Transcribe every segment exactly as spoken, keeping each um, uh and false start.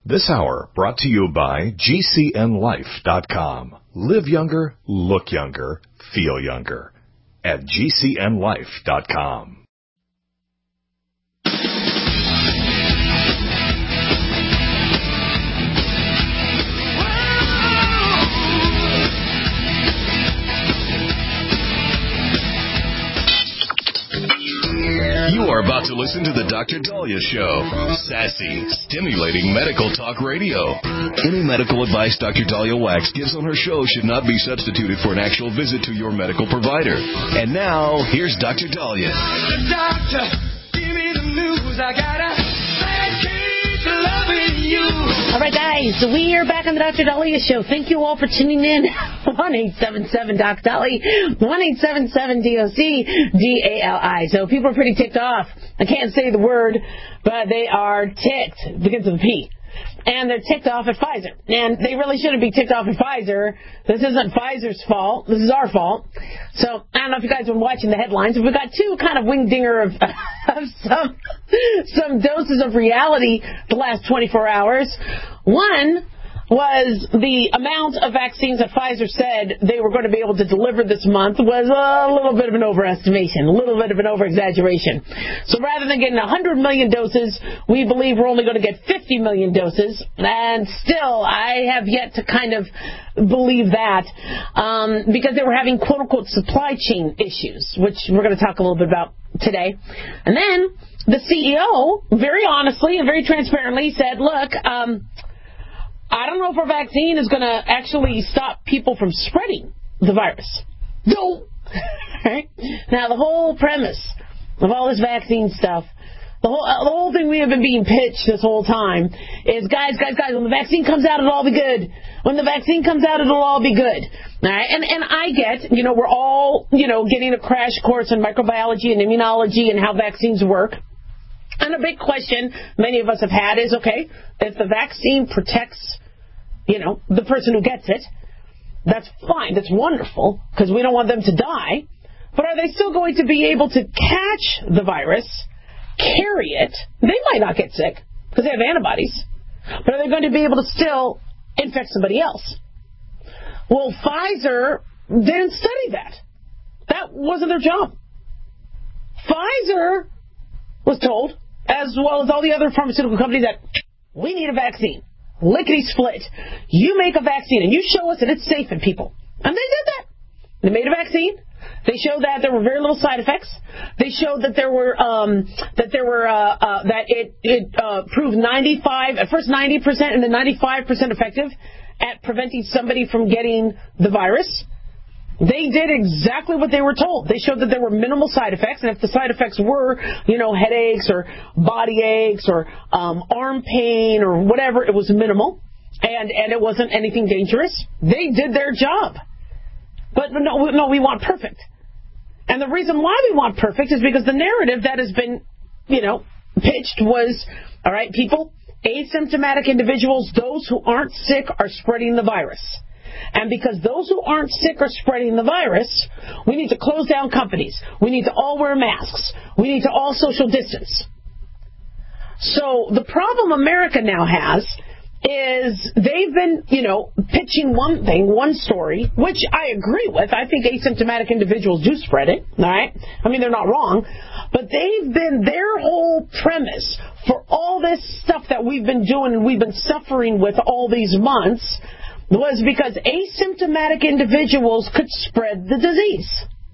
This hour brought to you by G C N life dot com. Live younger, look younger, feel younger at G C N life dot com. You are about to listen to the Doctor Dahlia Show. Sassy, stimulating medical talk radio. Any medical advice Doctor Dahlia Wax gives on her show should not be substituted for an actual visit to your medical provider. And now, here's Doctor Dahlia. Doctor, give me the news. I got a bad case of loving you. All right, guys, we are back on the Doctor Dahlia Show. Thank you all for tuning in. one eight seven seven D O C Dolly, one eight seven seven D O C D A L I. So people are pretty ticked off. I can't say the word, but they are ticked because of the P. And they're ticked off at Pfizer. And they really shouldn't be ticked off at Pfizer. This isn't Pfizer's fault. This is our fault. So I don't know if you guys have been watching the headlines. We've got two kind of wing-dinger of, of some, some doses of reality the last twenty-four hours. One was the amount of vaccines that Pfizer said they were going to be able to deliver this month was a little bit of an overestimation, a little bit of an overexaggeration. So rather than getting one hundred million doses, we believe we're only going to get fifty million doses. And still, I have yet to kind of believe that um, because they were having quote-unquote supply chain issues, which we're going to talk a little bit about today. And then the C E O, very honestly and very transparently, said, look, um, I don't know if our vaccine is going to actually stop people from spreading the virus. No. Right? Now, the whole premise of all this vaccine stuff, the whole uh, the whole thing we have been being pitched this whole time is, guys, guys, guys, when the vaccine comes out, it'll all be good. When the vaccine comes out, it'll all be good. All right? And, and I get, you know, we're all, you know, getting a crash course in microbiology and immunology and how vaccines work. And a big question many of us have had is, okay, if the vaccine protects, you know, the person who gets it, that's fine. That's wonderful because we don't want them to die. But are they still going to be able to catch the virus, carry it? They might not get sick because they have antibodies. But are they going to be able to still infect somebody else? Well, Pfizer didn't study that. That wasn't their job. Pfizer was told, as well as all the other pharmaceutical companies, that we need a vaccine. Lickety split. You make a vaccine and you show us that it's safe in people. And they did that. They made a vaccine. They showed that there were very little side effects. They showed that there were um, that there were uh, uh, that it it uh, proved ninety-five at first ninety percent and then ninety-five percent effective at preventing somebody from getting the virus. They did exactly what they were told. They showed that there were minimal side effects, and if the side effects were, you know, headaches or body aches or um, arm pain or whatever, it was minimal, and, and it wasn't anything dangerous. They did their job. But no, no, we want perfect. And the reason why we want perfect is because the narrative that has been, you know, pitched was, all right, people, asymptomatic individuals, those who aren't sick, are spreading the virus. And because those who aren't sick are spreading the virus, we need to close down companies. We need to all wear masks. We need to all social distance. So the problem America now has is they've been, you know, pitching one thing, one story, which I agree with. I think asymptomatic individuals do spread it, all right? I mean, they're not wrong. But they've been, their whole premise for all this stuff that we've been doing and we've been suffering with all these months was because asymptomatic individuals could spread the disease.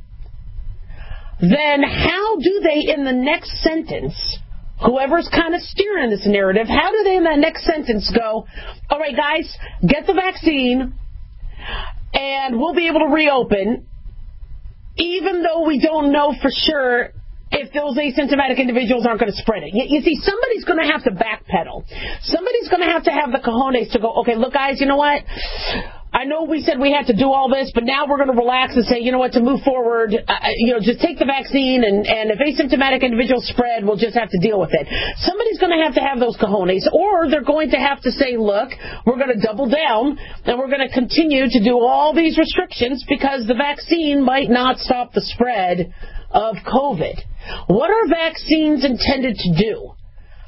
Then how do they, in the next sentence, whoever's kind of steering this narrative, how do they in that next sentence go, all right, guys, get the vaccine, and we'll be able to reopen, even though we don't know for sure if those asymptomatic individuals aren't going to spread it. You, you see, somebody's going to have to backpedal. Somebody's going to have to have the cojones to go, okay, look, guys, you know what? I know we said we had to do all this, but now we're going to relax and say, you know what, to move forward, uh, you know, just take the vaccine, and, and if asymptomatic individuals spread, we'll just have to deal with it. Somebody's going to have to have those cojones, or they're going to have to say, look, we're going to double down, and we're going to continue to do all these restrictions because the vaccine might not stop the spread of COVID. What are vaccines intended to do?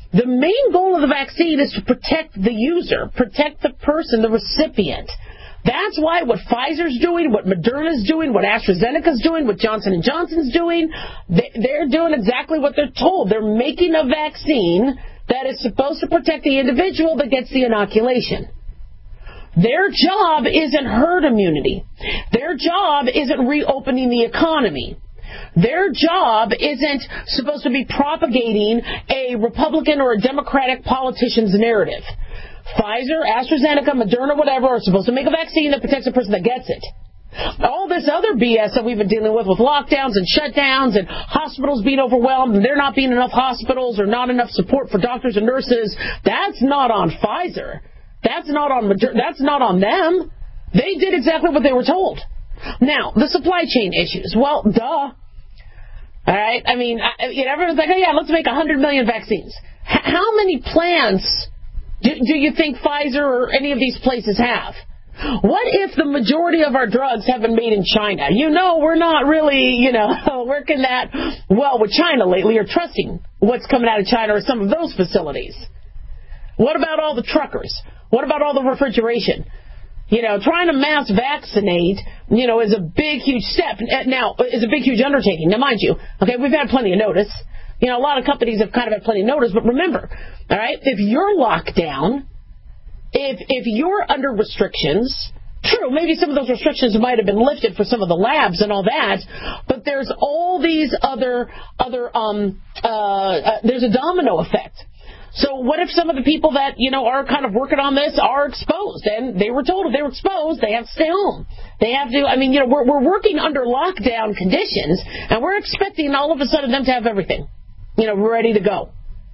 The main goal of the vaccine is to protect the user, protect the person, the recipient. That's why what Pfizer's doing, what Moderna's doing, what AstraZeneca's doing, what Johnson and Johnson's doing, they're doing exactly what they're told. They're making a vaccine that is supposed to protect the individual that gets the inoculation. Their job isn't herd immunity. Their job isn't reopening the economy. Their job isn't supposed to be propagating a Republican or a Democratic politician's narrative. Pfizer, AstraZeneca, Moderna, whatever, are supposed to make a vaccine that protects the person that gets it. All this other B S that we've been dealing with, with lockdowns and shutdowns and hospitals being overwhelmed and there not being enough hospitals or not enough support for doctors and nurses, that's not on Pfizer. That's not on Moderna. That's not on them. They did exactly what they were told. Now, the supply chain issues. Well, duh. All right? I mean, I, you know, everyone's like, oh, yeah, let's make one hundred million vaccines. H- how many plants do, do you think Pfizer or any of these places have? What if the majority of our drugs have been made in China? You know, we're not really, you know, working that well with China lately or trusting what's coming out of China or some of those facilities. What about all the truckers? What about all the refrigeration? You know, trying to mass vaccinate, you know, is a big, huge step. Now, is a big, huge undertaking. Now, mind you, okay, we've had plenty of notice. You know, a lot of companies have kind of had plenty of notice. But remember, all right, if you're locked down, if if you're under restrictions, true, maybe some of those restrictions might have been lifted for some of the labs and all that, but there's all these other, other um, uh, uh there's a domino effect. So what if some of the people that, you know, are kind of working on this are exposed? And they were told if they were exposed, they have to stay home. They have to, I mean, you know, we're, we're working under lockdown conditions, and we're expecting all of a sudden them to have everything, you know, ready to go.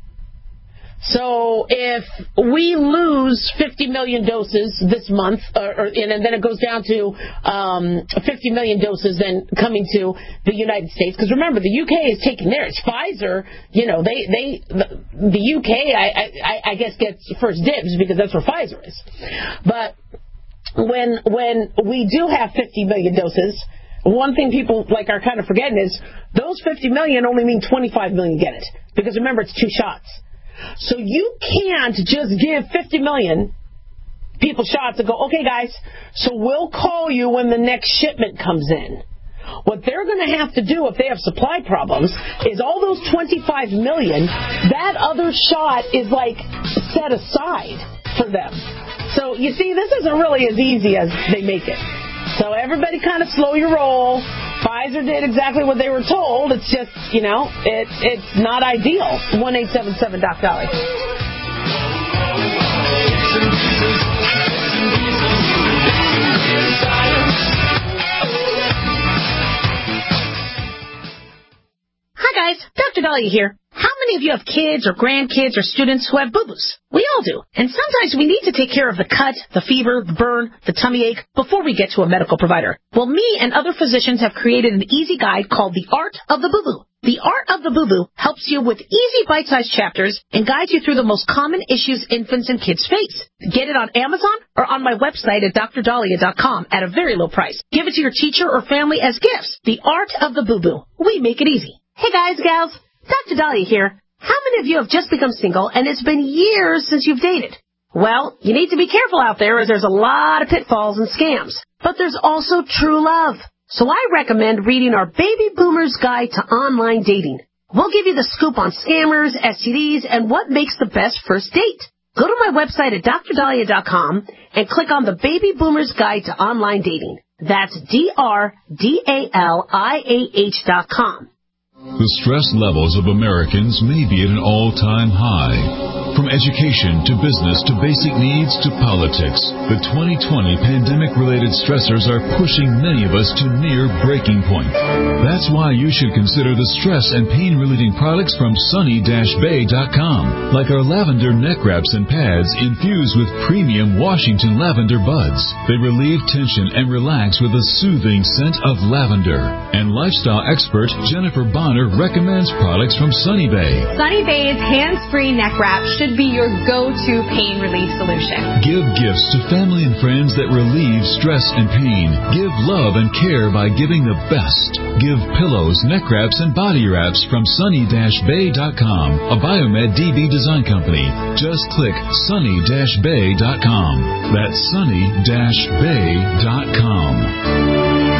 So if we lose fifty million doses this month, or, or, and then it goes down to um, fifty million doses then coming to the United States, because remember, the U K is taking theirs. Pfizer, you know, they, they the, the U K, I, I, I guess, gets first dibs because that's where Pfizer is. But when when we do have fifty million doses, one thing people like are kind of forgetting is those fifty million only mean twenty-five million get it, because remember, it's two shots. So you can't just give fifty million people shots and go, okay, guys, so we'll call you when the next shipment comes in. What they're going to have to do if they have supply problems is all those twenty-five million, that other shot is like set aside for them. So you see, this isn't really as easy as they make it. So everybody kind of slow your roll. Pfizer did exactly what they were told. It's just, you know, it, it's not ideal. one eight seven seven Doc Dolly. Hi guys, Doctor Dahlia here. How many of you have kids or grandkids or students who have boo-boos? We all do. And sometimes we need to take care of the cut, the fever, the burn, the tummy ache before we get to a medical provider. Well, me and other physicians have created an easy guide called The Art of the Boo-Boo. The Art of the Boo-Boo helps you with easy bite-sized chapters and guides you through the most common issues infants and kids face. Get it on Amazon or on my website at dr dahlia dot com at a very low price. Give it to your teacher or family as gifts. The Art of the Boo-Boo. We make it easy. Hey guys, gals, Doctor Dahlia here. How many of you have just become single and it's been years since you've dated? Well, you need to be careful out there as there's a lot of pitfalls and scams. But there's also true love. So I recommend reading our Baby Boomer's Guide to Online Dating. We'll give you the scoop on scammers, S T Ds, and what makes the best first date. Go to my website at dr dahlia dot com and click on the Baby Boomer's Guide to Online Dating. That's D R D A L I A H dot com. The stress levels of Americans may be at an all-time high. From education to business to basic needs to politics, the twenty twenty pandemic-related stressors are pushing many of us to near breaking point. That's why you should consider the stress and pain-relieving products from sunny dash bay dot com, like our lavender neck wraps and pads infused with premium Washington lavender buds. They relieve tension and relax with a soothing scent of lavender. And lifestyle expert Jennifer Bond Connor recommends products from Sunny Bay. Sunny Bay's hands-free neck wrap should be your go-to pain relief solution. Give gifts to family and friends that relieve stress and pain. Give love and care by giving the best. Give pillows, neck wraps, and body wraps from sunny dash bay dot com, a Biomed D B design company. Just click sunny dash bay dot com. That's sunny dash bay dot com.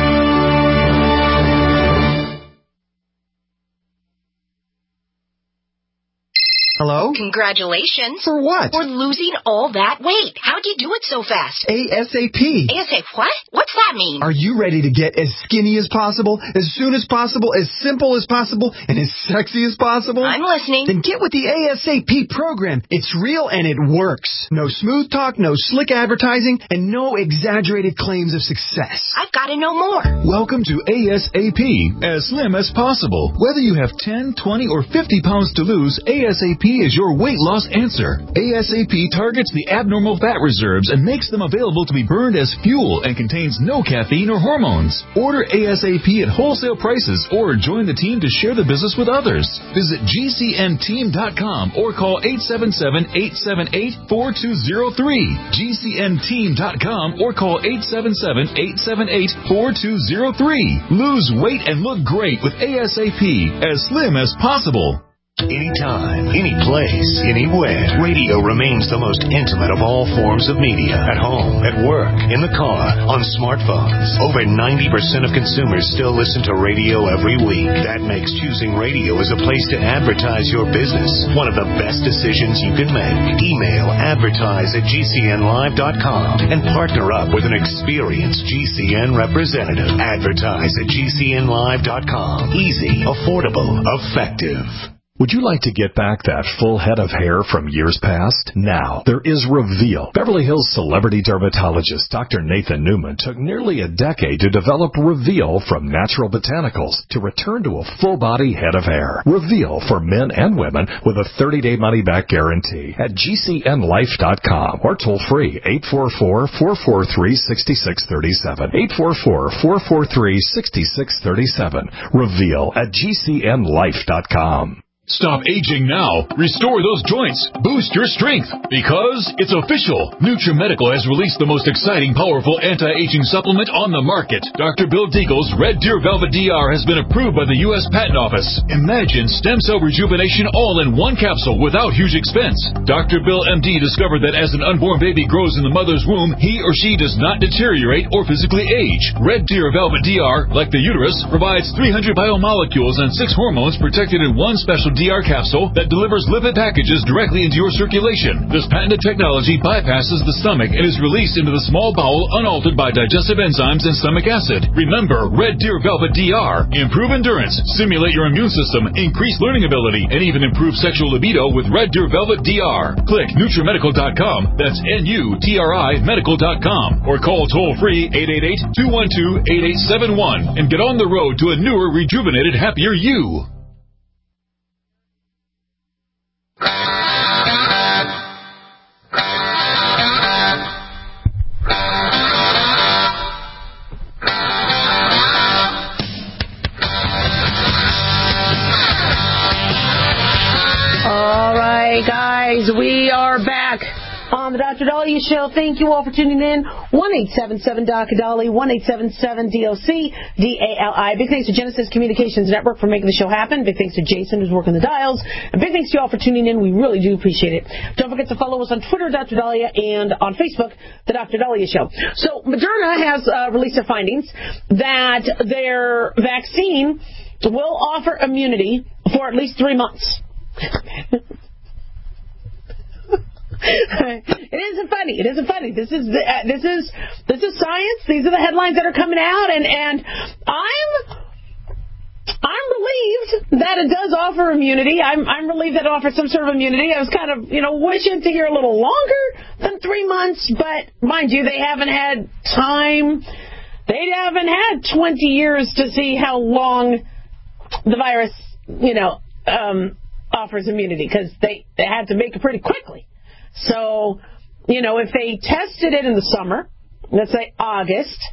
Hello? Congratulations. For what? For losing all that weight. How'd you do it so fast? ASAP. ASAP what? What's that mean? Are you ready to get as skinny as possible, as soon as possible, as simple as possible, and as sexy as possible? I'm listening. Then get with the ASAP program. It's real and it works. No smooth talk, no slick advertising, and no exaggerated claims of success. I've got to know more. Welcome to ASAP, as slim as possible. Whether you have ten, twenty, or fifty pounds to lose, ASAP is your weight loss answer. ASAP targets the abnormal fat reserves and makes them available to be burned as fuel and contains no caffeine or hormones. Order ASAP at wholesale prices or join the team to share the business with others. Visit G C N team dot com or call eight seven seven, eight seven eight, four two zero three. G C N team dot com or call eight seven seven, eight seven eight, four two zero three. Lose weight and look great with ASAP, as slim as possible. Anytime, any place, anywhere, radio remains the most intimate of all forms of media. At home, at work, in the car, on smartphones. Over ninety percent of consumers still listen to radio every week. That makes choosing radio as a place to advertise your business one of the best decisions you can make. Email advertise at G C N live dot com and partner up with an experienced G C N representative. Advertise at G C N live dot com. Easy, affordable, effective. Would you like to get back that full head of hair from years past? Now, there is Reveal. Beverly Hills celebrity dermatologist Doctor Nathan Newman took nearly a decade to develop Reveal from natural botanicals to return to a full-body head of hair. Reveal for men and women with a thirty-day money-back guarantee at G C N life dot com or toll-free eight four four, four four three, six six three seven. eight four four, four four three, six six three seven. Reveal at G C N life dot com. Stop aging now. Restore those joints. Boost your strength. Because it's official. NutriMedical has released the most exciting, powerful anti-aging supplement on the market. Doctor Bill Deagle's Red Deer Velvet D R has been approved by the U S Patent Office. Imagine stem cell rejuvenation all in one capsule without huge expense. Doctor Bill M D discovered that as an unborn baby grows in the mother's womb, he or she does not deteriorate or physically age. Red Deer Velvet D R, like the uterus, provides three hundred biomolecules and six hormones protected in one special D R capsule that delivers lipid packages directly into your circulation. This patented technology bypasses the stomach and is released into the small bowel unaltered by digestive enzymes and stomach acid. Remember, Red Deer Velvet D R. Improve endurance, stimulate your immune system, increase learning ability, and even improve sexual libido with Red Deer Velvet D R. Click NutriMedical dot com, that's N U T R I medical dot com, or call toll-free eight eight eight, two one two, eight eight seven one and get on the road to a newer, rejuvenated, happier you. All right, guys, we are back on the Doctor Dahlia Show. Thank you all for tuning in. one eight seven seven Doctor Dahlia, one eight seven seven D O C D A L I. Big thanks to Genesis Communications Network for making the show happen. Big thanks to Jason, who's working the dials. And big thanks to you all for tuning in. We really do appreciate it. Don't forget to follow us on Twitter, Doctor Dahlia, and on Facebook, The Doctor Dahlia Show. So Moderna has uh, released their findings that their vaccine will offer immunity for at least three months. It isn't funny. It isn't funny. This is uh, this is this is science. These are the headlines that are coming out, and and I'm I'm relieved that it does offer immunity. I'm I'm relieved that it offers some sort of immunity. I was kind of you know wishing to hear a little longer than three months, but mind you, they haven't had time. They haven't had twenty years to see how long the virus you know um, offers immunity, because they they had to make it pretty quickly. So, you know, if they tested it in the summer, let's say August,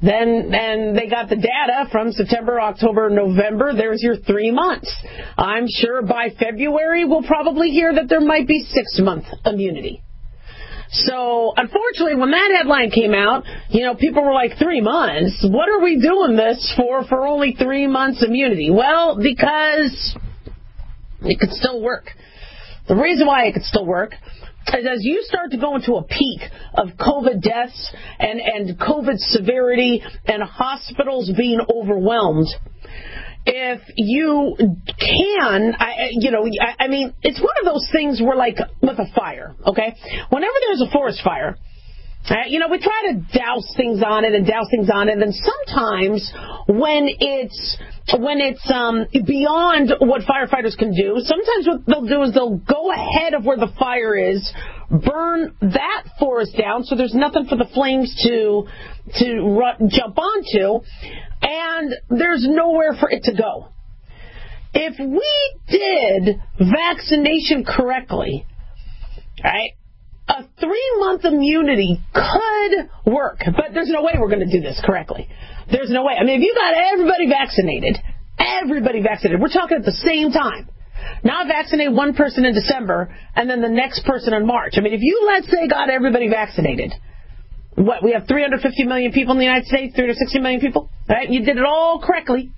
Then and they got the data from September, October, November. There's your three months. I'm sure by February we'll probably hear that there might be six-month immunity. So, unfortunately, when that headline came out, you know, people were like, three months? What are we doing this for, for only three months immunity? Well, because it could still work. The reason why it could still work is as you start to go into a peak of COVID deaths and, and COVID severity and hospitals being overwhelmed, if you can, I, you know, I, I mean, it's one of those things where, like, with a fire, okay? Whenever there's a forest fire, uh, you know, we try to douse things on it and douse things on it, and sometimes when it's when it's um, beyond what firefighters can do, sometimes what they'll do is they'll go ahead of where the fire is, burn that forest down, so there's nothing for the flames to to run, jump onto, and there's nowhere for it to go. If we did vaccination correctly, right, a three-month immunity could work, but there's no way we're going to do this correctly. There's no way. I mean, if you got everybody vaccinated, everybody vaccinated, we're talking at the same time. Not vaccinate one person in December and then the next person in March. I mean, if you, let's say, got everybody vaccinated, what, we have three hundred fifty million people in the United States, three hundred sixty million people, right? You did it all correctly.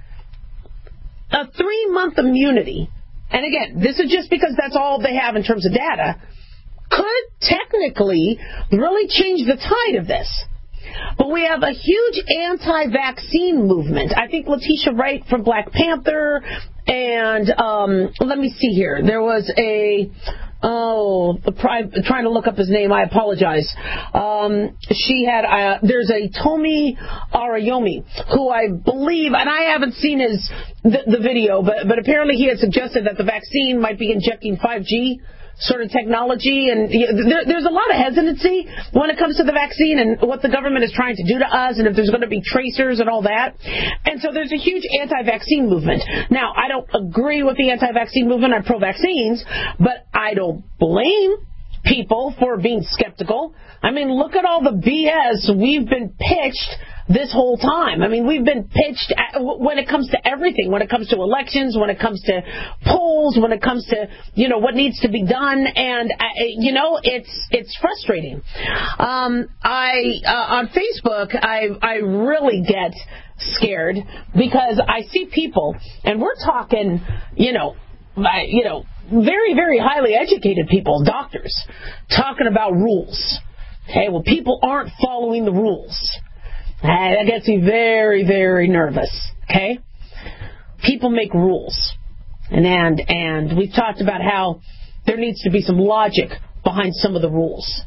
A three-month immunity, and again, this is just because that's all they have in terms of data, could technically really change the tide of this. But we have a huge anti-vaccine movement. I think Letitia Wright from Black Panther, and um, let me see here. There was a, oh, I'm trying to look up his name. I apologize. Um, she had, uh, there's a Tomi Arayomi, who I believe, and I haven't seen his the, the video, but, but apparently he had suggested that the vaccine might be injecting five G sort of technology, and there, there's a lot of hesitancy when it comes to the vaccine and what the government is trying to do to us, and if there's going to be tracers and all that. And so there's a huge anti-vaccine movement. Now, I don't agree with the anti-vaccine movement. I'm pro-vaccines, but I don't blame people for being skeptical. I mean, look at all the B S we've been pitched this whole time. I mean, we've been pitched at, when it comes to everything, when it comes to elections, when it comes to polls, when it comes to, you know, what needs to be done. And, uh, you know, it's it's frustrating. Um, I uh, on Facebook, I I really get scared because I see people, and we're talking, you know, I, you know, very, very highly educated people, doctors, talking about rules. Okay, well, people aren't following the rules. That gets me very, very nervous, okay? People make rules. And, and and we've talked about how there needs to be some logic behind some of the rules.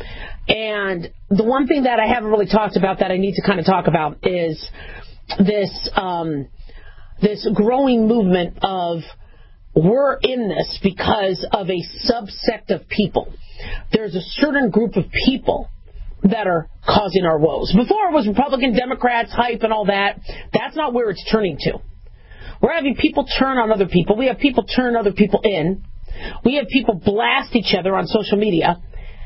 And the one thing that I haven't really talked about that I need to kind of talk about is this um, this growing movement of we're in this because of a subsect of people. There's a certain group of people that are causing our woes. Before it was Republican, Democrats, hype, and all that. That's not where it's turning to. We're having people turn on other people. We have people turn other people in. We have people blast each other on social media.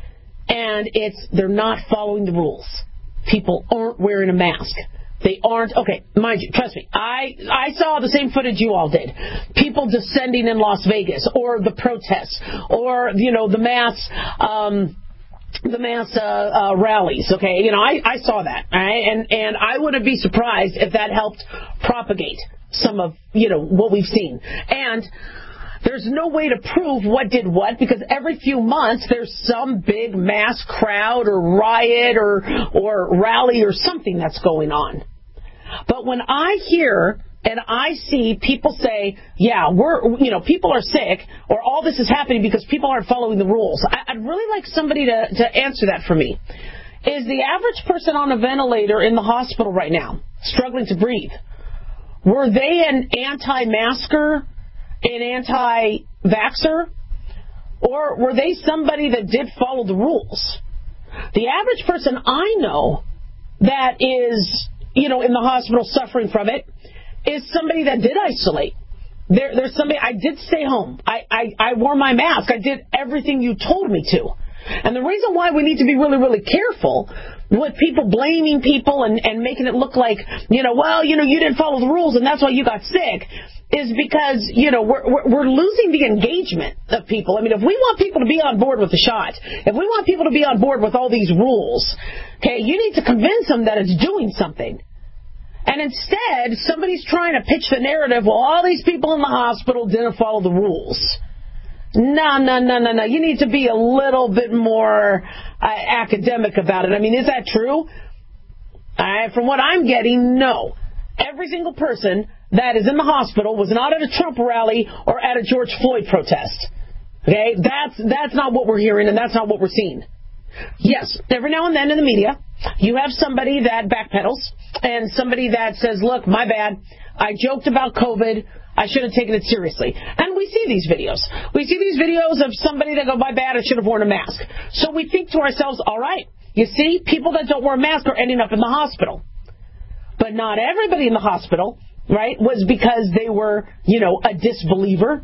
And it's they're not following the rules. People aren't wearing a mask. They aren't. Okay, mind you, trust me, I, I saw the same footage you all did. People descending in Las Vegas, or the protests, or, you know, the mass... Um, the mass uh, uh, rallies, okay? You know, I, I saw that, all right? And, and I wouldn't be surprised if that helped propagate some of, you know, what we've seen. And there's no way to prove what did what, because every few months there's some big mass crowd or riot or or rally or something that's going on. But when I hear... and I see people say, yeah, we're, you know, people are sick, or all this is happening because people aren't following the rules. I, I'd really like somebody to, to answer that for me. Is the average person on a ventilator in the hospital right now, struggling to breathe, were they an anti-masker, an anti-vaxxer, or were they somebody that did follow the rules? The average person I know that is, you know, in the hospital suffering from it, is somebody that did isolate. There, there's somebody, I did stay home. I, I, I wore my mask. I did everything you told me to. And the reason why we need to be really, really careful with people blaming people and, and making it look like, you know, well, you know, you didn't follow the rules and that's why you got sick, is because, you know, we're, we're, we're losing the engagement of people. I mean, if we want people to be on board with the shot, if we want people to be on board with all these rules, okay, you need to convince them that it's doing something. And instead, somebody's trying to pitch the narrative, well, all these people in the hospital didn't follow the rules. No, no, no, no, no. You need to be a little bit more uh, academic about it. I mean, is that true? Uh, from what I'm getting, no. Every single person that is in the hospital was not at a Trump rally or at a George Floyd protest. Okay? That's, that's not what we're hearing, and that's not what we're seeing. Yes, every now and then in the media, you have somebody that backpedals and somebody that says, look, my bad. I joked about COVID. I should have taken it seriously. And we see these videos. We see these videos of somebody that go, my bad, I should have worn a mask. So we think to ourselves, all right, you see, people that don't wear a mask are ending up in the hospital. But not everybody in the hospital, right, was because they were, you know, a disbeliever.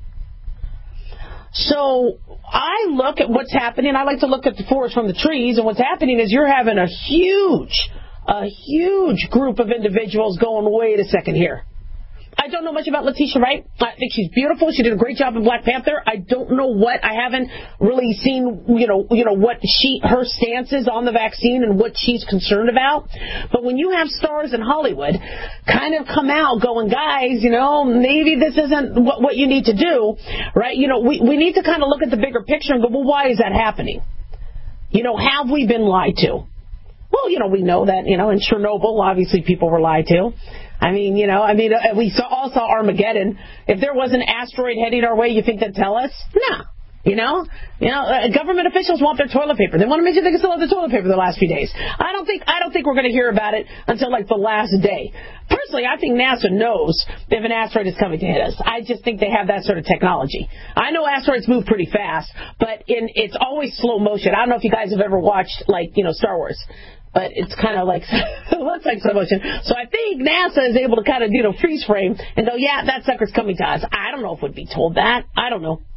So I look at what's happening. I like to look at the forest from the trees. And what's happening is you're having a huge, a huge group of individuals going, wait a second here. I don't know much about Letitia Wright. I think she's beautiful. She did a great job in Black Panther. I don't know what. I haven't really seen, you know, you know what she her stance is on the vaccine and what she's concerned about. But when you have stars in Hollywood kind of come out going, guys, you know, maybe this isn't what, what you need to do, right? You know, we, we need to kind of look at the bigger picture and go, well, why is that happening? You know, have we been lied to? Well, you know, we know that, you know, in Chernobyl, obviously people were lied to. I mean, you know, I mean, uh, we saw, all saw Armageddon. If there was an asteroid heading our way, you think they'd tell us? No. You know, you know, uh, government officials want their toilet paper. They want to make sure they can still have the toilet paper the last few days. I don't think, I don't think we're going to hear about it until like the last day. Personally, I think NASA knows if an asteroid is coming to hit us. I just think they have that sort of technology. I know asteroids move pretty fast, but in, it's always slow motion. I don't know if you guys have ever watched, like, you know, Star Wars. But it's kind of like, it looks like slow motion. So I think NASA is able to kind of, you know, freeze frame and go, yeah, that sucker's coming to us. I don't know if we'd be told that. I don't know.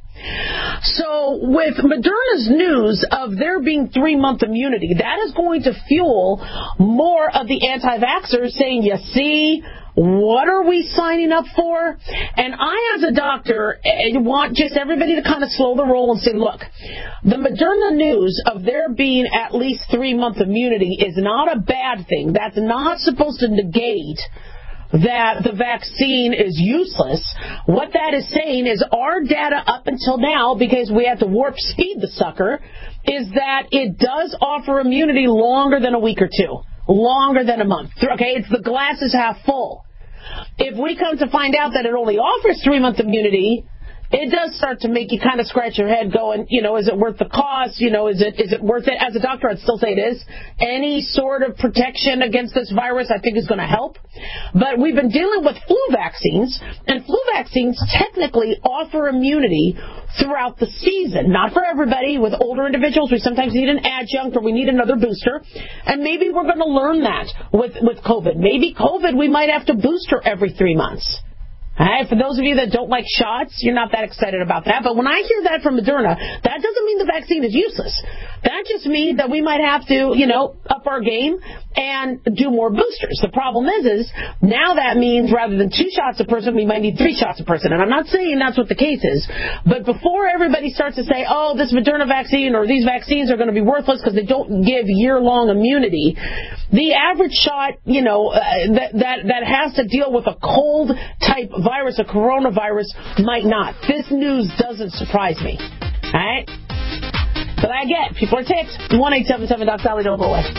So with Moderna's news of there being three-month immunity, that is going to fuel more of the anti-vaxxers saying, you see, what are we signing up for? And I, as a doctor, want just everybody to kind of slow the roll and say, look, the Moderna news of there being at least three-month immunity is not a bad thing. That's not supposed to negate that the vaccine is useless. What that is saying is our data up until now, because we had to warp speed the sucker, is that it does offer immunity longer than a week or two, longer than a month. Okay, it's the glass is half full. If we come to find out that it only offers three-month immunity, it does start to make you kind of scratch your head going, you know, is it worth the cost? You know, is it is it worth it? As a doctor, I'd still say it is. Any sort of protection against this virus, I think, is going to help. But we've been dealing with flu vaccines, and flu vaccines technically offer immunity throughout the season. Not for everybody. With older individuals, we sometimes need an adjunct or we need another booster. And maybe we're going to learn that with, with COVID. Maybe COVID, we might have to booster every three months. All right, for those of you that don't like shots, you're not that excited about that. But when I hear that from Moderna, that doesn't mean the vaccine is useless. That just means that we might have to, you know, up our game and do more boosters. The problem is, is now that means rather than two shots a person, we might need three shots a person. And I'm not saying that's what the case is. But before everybody starts to say, oh, this Moderna vaccine or these vaccines are going to be worthless because they don't give year-long immunity, the average shot, you know, uh, that, that, that has to deal with a cold-type virus, a coronavirus, might not. This news doesn't surprise me. All right? But I get, people are ticked. one eight seven seven Doc Dolly, don't go away.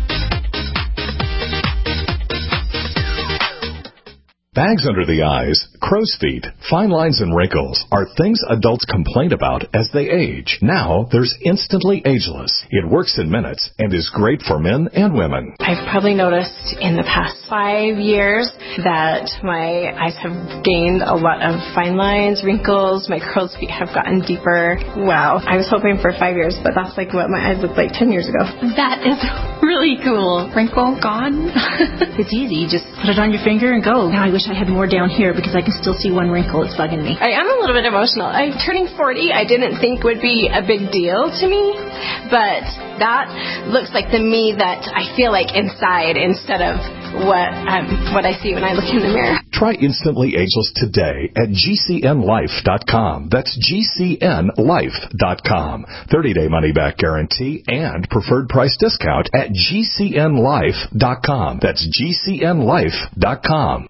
Bags under the eyes, crow's feet, fine lines, and wrinkles are things adults complain about as they age. Now, there's Instantly Ageless. It works in minutes and is great for men and women. I've probably noticed in the past five years that my eyes have gained a lot of fine lines, wrinkles, my crow's feet have gotten deeper. Wow. I was hoping for five years, but that's like what my eyes looked like ten years ago. That is really cool. Wrinkle gone. It's easy. You just put it on your finger and go. Now I wish I had more down here because I can still see one wrinkle. It's bugging me. I am a little bit emotional. I'm turning forty. I didn't think would be a big deal to me, but that looks like the me that I feel like inside instead of what um, what I see when I look in the mirror. Try Instantly Ageless today at G C N life dot com. That's G C N life dot com. thirty-day money-back guarantee and preferred price discount at G C N life dot com. That's G C N life dot com.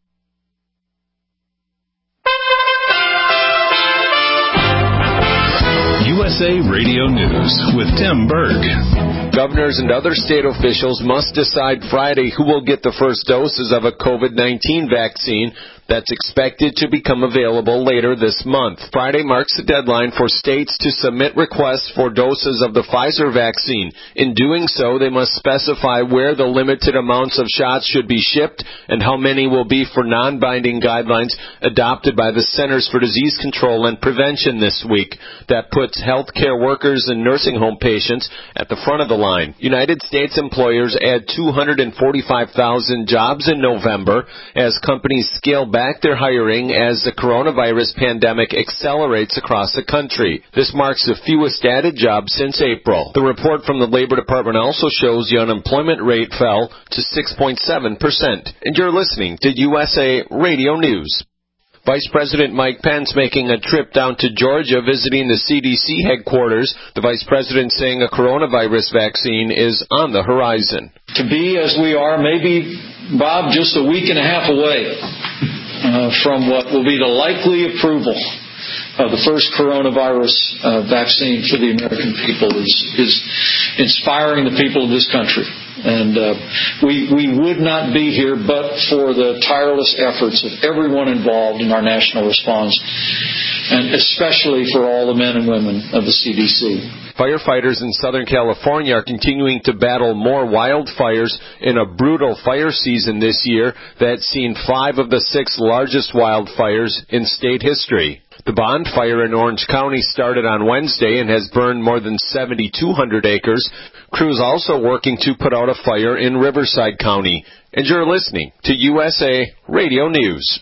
U S A Radio News with Tim Berg. Governors and other state officials must decide Friday who will get the first doses of a COVID nineteen vaccine that's expected to become available later this month. Friday marks the deadline for states to submit requests for doses of the Pfizer vaccine. In doing so, they must specify where the limited amounts of shots should be shipped and how many will be for non-binding guidelines adopted by the Centers for Disease Control and Prevention this week. That puts healthcare workers and nursing home patients at the front of the line. United States employers add two hundred forty-five thousand jobs in November as companies scale back back their hiring as the coronavirus pandemic accelerates across the country. This marks the fewest added jobs since April. The report from the Labor Department also shows the unemployment rate fell to six point seven percent. And you're listening to U S A Radio News. Vice President Mike Pence making a trip down to Georgia visiting the C D C headquarters. The Vice President saying a coronavirus vaccine is on the horizon. To be as we are, maybe, Bob, just a week and a half away uh, from what will be the likely approval of the first coronavirus uh, vaccine for the American people is, is inspiring the people of this country. And uh, we, we would not be here but for the tireless efforts of everyone involved in our national response, and especially for all the men and women of the C D C. Firefighters in Southern California are continuing to battle more wildfires in a brutal fire season this year that's seen five of the six largest wildfires in state history. The bonfire in Orange County started on Wednesday and has burned more than seven thousand two hundred acres. Crews also working to put out a fire in Riverside County. And you're listening to U S A Radio News.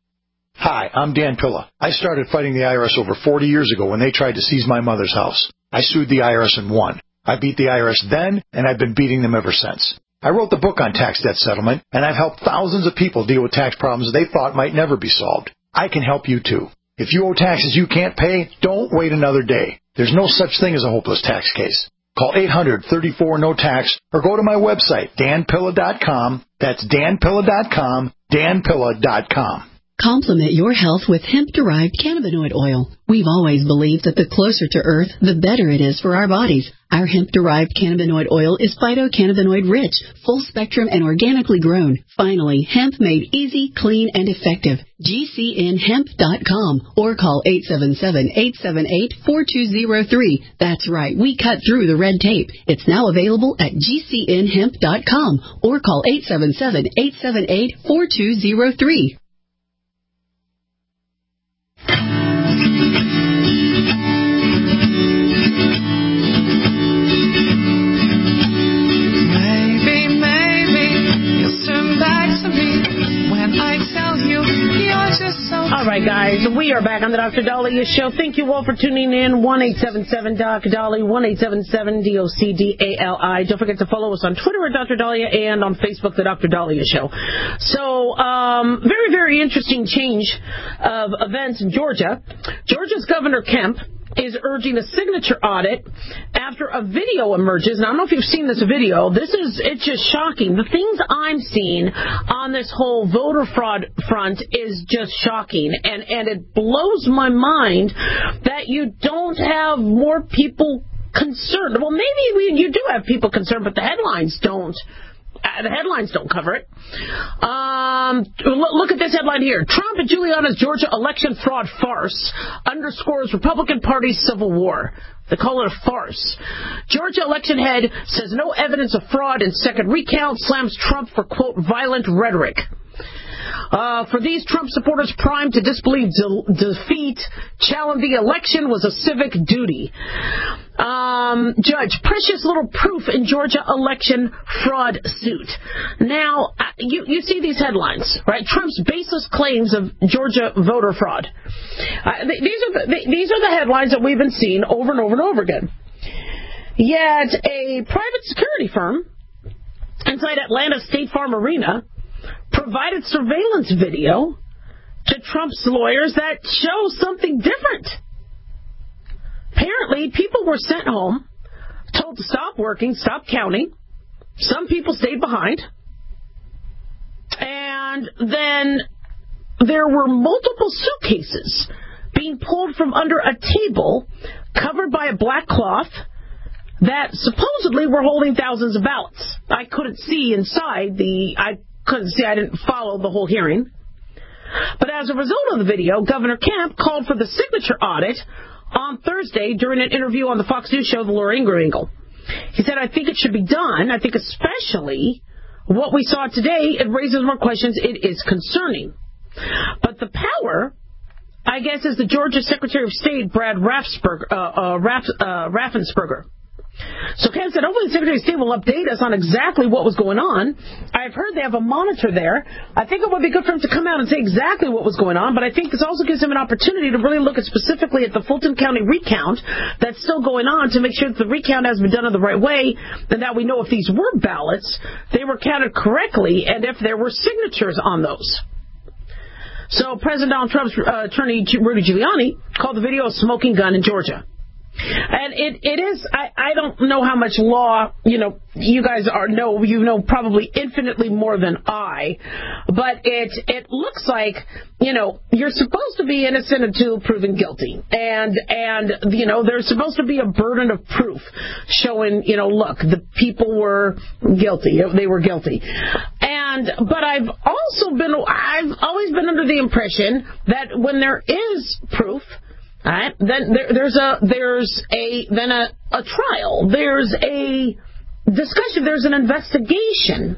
Hi, I'm Dan Pilla. I started fighting the I R S over forty years ago when they tried to seize my mother's house. I sued the I R S and won. I beat the I R S then, and I've been beating them ever since. I wrote the book on tax debt settlement, and I've helped thousands of people deal with tax problems they thought might never be solved. I can help you too. If you owe taxes you can't pay, don't wait another day. There's no such thing as a hopeless tax case. Call eight hundred, thirty-four, no tax or go to my website, dan pilla dot com. That's dan pilla dot com, dan pilla dot com. Complement your health with hemp-derived cannabinoid oil. We've always believed that the closer to Earth, the better it is for our bodies. Our hemp-derived cannabinoid oil is phytocannabinoid-rich, full-spectrum, and organically grown. Finally, hemp made easy, clean, and effective. G C N hemp dot com or call eight seven seven, eight seven eight, four two zero three. That's right, we cut through the red tape. It's now available at G C N hemp dot com or call eight seven seven, eight seven eight, four two zero three. All right, guys, we are back on the Doctor Dahlia Show. Thank you all for tuning in. one eight seven seven doc Dolly, one eight seven seven D O C D A L I. Don't forget to follow us on Twitter at Doctor Dahlia and on Facebook, the Doctor Dahlia Show. So, um, very, very interesting change of events in Georgia. Georgia's Governor Kemp is urging a signature audit after a video emerges. And I don't know if you've seen this video. This is, it's just shocking. The things I'm seeing on this whole voter fraud front is just shocking. And, and it blows my mind that you don't have more people concerned. Well, maybe we, you do have people concerned, but the headlines don't Uh, the headlines don't cover it. Um, look, look at this headline here. Trump and Giuliani's Georgia election fraud farce underscores Republican Party's civil war. They call it a farce. Georgia election head says no evidence of fraud in second recount, slams Trump for, quote, violent rhetoric. Uh, for these Trump supporters primed to disbelieve de- defeat, challenge the election was a civic duty. Um, Judge, precious little proof in Georgia election fraud suit. Now, you, you see these headlines, right? Trump's baseless claims of Georgia voter fraud. Uh, th- these are the, th- these are the headlines that we've been seeing over and over and over again. Yet a private security firm inside Atlanta State Farm Arena provided surveillance video to Trump's lawyers that shows something different. Apparently, people were sent home, told to stop working, stop counting. Some people stayed behind. And then there were multiple suitcases being pulled from under a table covered by a black cloth that supposedly were holding thousands of ballots. I couldn't see inside the... I couldn't see, I didn't follow the whole hearing. But as a result of the video, Governor Kemp called for the signature audit on Thursday during an interview on the Fox News show, The Laura Ingraham Angle. He said, I think it should be done. I think especially what we saw today, it raises more questions. It is concerning. But the power, I guess, is the Georgia Secretary of State, Brad Raffensperger. Uh, uh, Raff, uh, Raffensperger. So Ken said, hopefully the Secretary of State will update us on exactly what was going on. I've heard they have a monitor there. I think it would be good for him to come out and say exactly what was going on, but I think this also gives him an opportunity to really look at specifically at the Fulton County recount that's still going on to make sure that the recount has been done in the right way and that we know if these were ballots, they were counted correctly and if there were signatures on those. So President Donald Trump's uh, attorney, Rudy Giuliani, called the video a smoking gun in Georgia. And it, it is, I, I don't know how much law, you know, you guys are know, you know probably infinitely more than I, but it, it looks like, you know, you're supposed to be innocent until proven guilty. And, and, you know, there's supposed to be a burden of proof showing, you know, look, the people were guilty. They were guilty. And, but I've also been, I've always been under the impression that when there is proof, all right, then there, there's a there's a then a, a trial. There's a discussion. There's an investigation.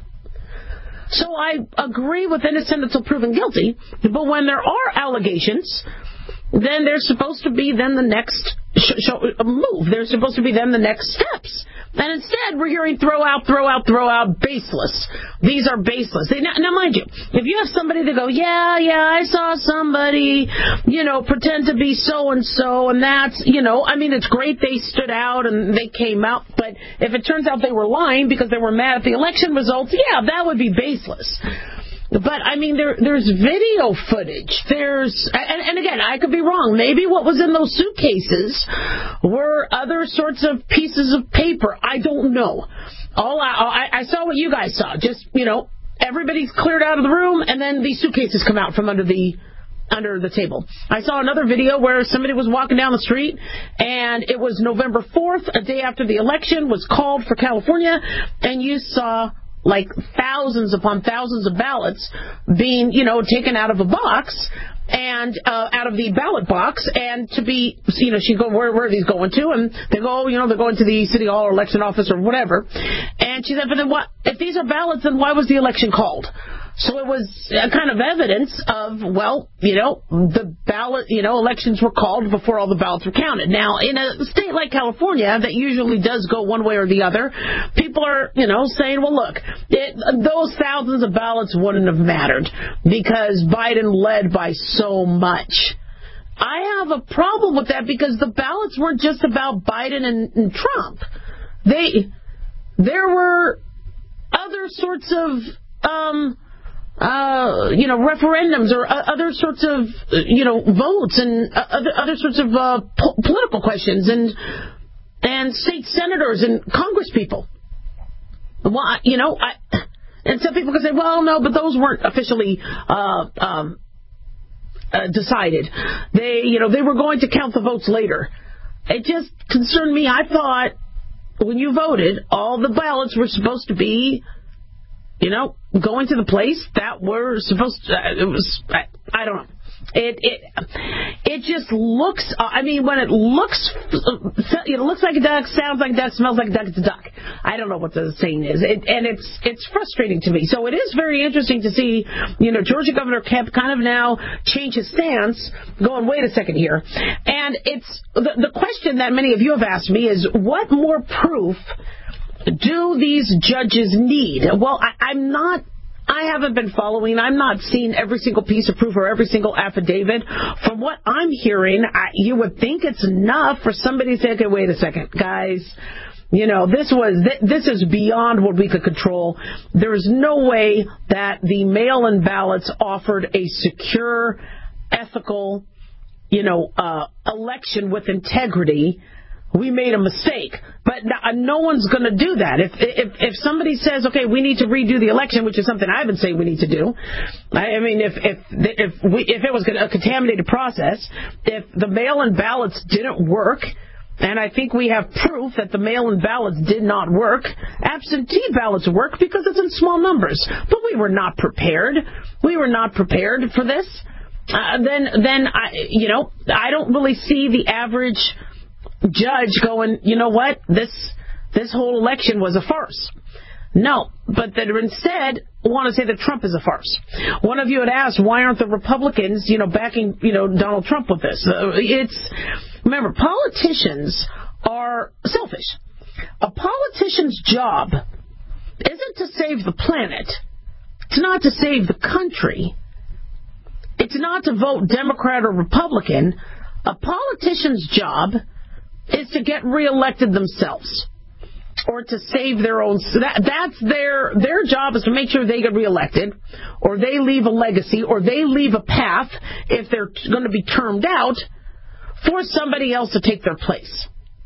So I agree with innocent until proven guilty. But when there are allegations, then there's supposed to be then the next sh- sh- move. There's supposed to be then the next steps. And instead, we're hearing throw out, throw out, throw out, baseless. These are baseless. They, now, now, mind you, if you have somebody that go, yeah, yeah, I saw somebody, you know, pretend to be so-and-so, and that's, you know, I mean, it's great they stood out and they came out, but if it turns out they were lying because they were mad at the election results, yeah, that would be baseless. But, I mean, there, there's video footage. There's, and, and again, I could be wrong. Maybe what was in those suitcases were other sorts of pieces of paper. I don't know. All I, I, I saw what you guys saw. Just, you know, everybody's cleared out of the room, and then these suitcases come out from under the under the table. I saw another video where somebody was walking down the street, and it was November fourth, a day after the election was called for California, and you saw like thousands upon thousands of ballots being, you know, taken out of a box and uh, out of the ballot box, and to be, you know, she go, where, where are these going to? And they go, you know, they're going to the city hall or election office or whatever. And she said, but then what? If these are ballots, then why was the election called? So it was a kind of evidence of, well, you know, the ballot, you know, elections were called before all the ballots were counted. Now, in a state like California, that usually does go one way or the other, people are, you know, saying, well, look, it, those thousands of ballots wouldn't have mattered because Biden led by so much. I have a problem with that because the ballots weren't just about Biden and, and Trump. They, there were other sorts of, um, Uh, you know, referendums or uh, other sorts of, uh, you know, votes and uh, other, other sorts of uh, po- political questions and and state senators and congresspeople. Well, you know, I, and some people can say, well, no, but those weren't officially uh, um, uh, decided. They, you know, they were going to count the votes later. It just concerned me. I thought when you voted, all the ballots were supposed to be you know, going to the place that we're supposed to, uh, it was, I, I don't know. It it it just looks. I mean, when it looks, it looks like a duck, sounds like a duck, smells like a duck. It's a duck. I don't know what the saying is, it, and it's it's frustrating to me. So it is very interesting to see, you know, Georgia Governor Kemp kind of now change his stance, going, wait a second here. And it's the the question that many of you have asked me is, what more proof do these judges need? Well, I, I'm not. I haven't been following. I'm not seeing every single piece of proof or every single affidavit. From what I'm hearing, I, you would think it's enough for somebody to say, okay, wait a second, guys. You know, this was this is beyond what we could control. There is no way that the mail-in ballots offered a secure, ethical, you know, uh, election with integrity. We made a mistake, but no one's going to do that. If, if if somebody says, okay, we need to redo the election, which is something I've been saying we need to do. I mean, if if if we, if it was a contaminated process, if the mail-in ballots didn't work, and I think we have proof that the mail-in ballots did not work, absentee ballots work because it's in small numbers. But we were not prepared. We were not prepared for this. Uh, then then I you know I don't really see the average judge going, you know what, this this whole election was a farce. No, but that instead want to say that Trump is a farce. One of you had asked, why aren't the Republicans, you know, backing, you know, Donald Trump with this? Uh, it's, remember, politicians are selfish. A politician's job isn't to save the planet. It's not to save the country. It's not to vote Democrat or Republican. A politician's job is to get reelected themselves or to save their own. That, that's their their job, is to make sure they get reelected, or they leave a legacy, or they leave a path, if they're going to be termed out, for somebody else to take their place.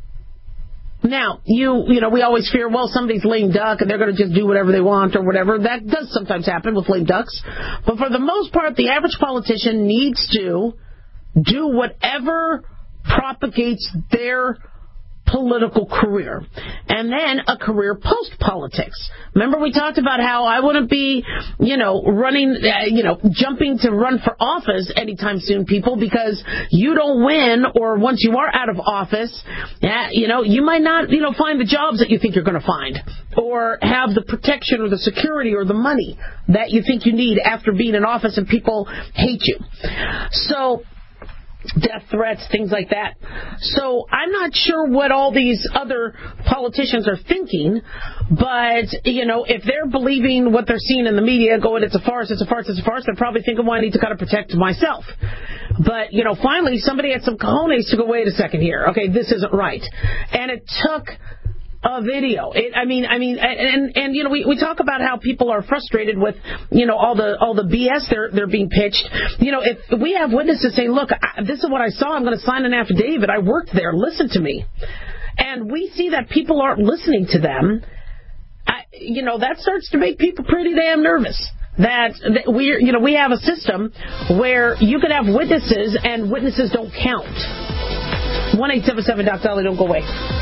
Now, you you know, we always fear, well, somebody's lame duck and they're going to just do whatever they want or whatever. That does sometimes happen with lame ducks. But for the most part, the average politician needs to do whatever propagates their political career, and then a career post-politics. Remember, we talked about how I wouldn't be, you know, running, uh, you know, jumping to run for office anytime soon, people, because you don't win, or once you are out of office, yeah, you know, you might not, you know, find the jobs that you think you're going to find, or have the protection or the security or the money that you think you need after being in office and people hate you. So, death threats, things like that. So I'm not sure what all these other politicians are thinking, but, you know, if they're believing what they're seeing in the media, going, it's a farce, it's a farce, it's a farce, they're probably thinking, well, I need to kind of protect myself. But, you know, finally, somebody had some cojones to go, wait a second here. Okay, this isn't right. And it took a video. It, I mean, I mean, and and you know, we, we talk about how people are frustrated with, you know, all the all the B S they're they're being pitched. You know, if we have witnesses saying, look, I, this is what I saw, I'm going to sign an affidavit, I worked there, listen to me, and we see that people aren't listening to them, I, you know, that starts to make people pretty damn nervous. That, that we, you know, we have a system where you could have witnesses and witnesses don't count. one eight seven seven Doc Dolly, don't go away.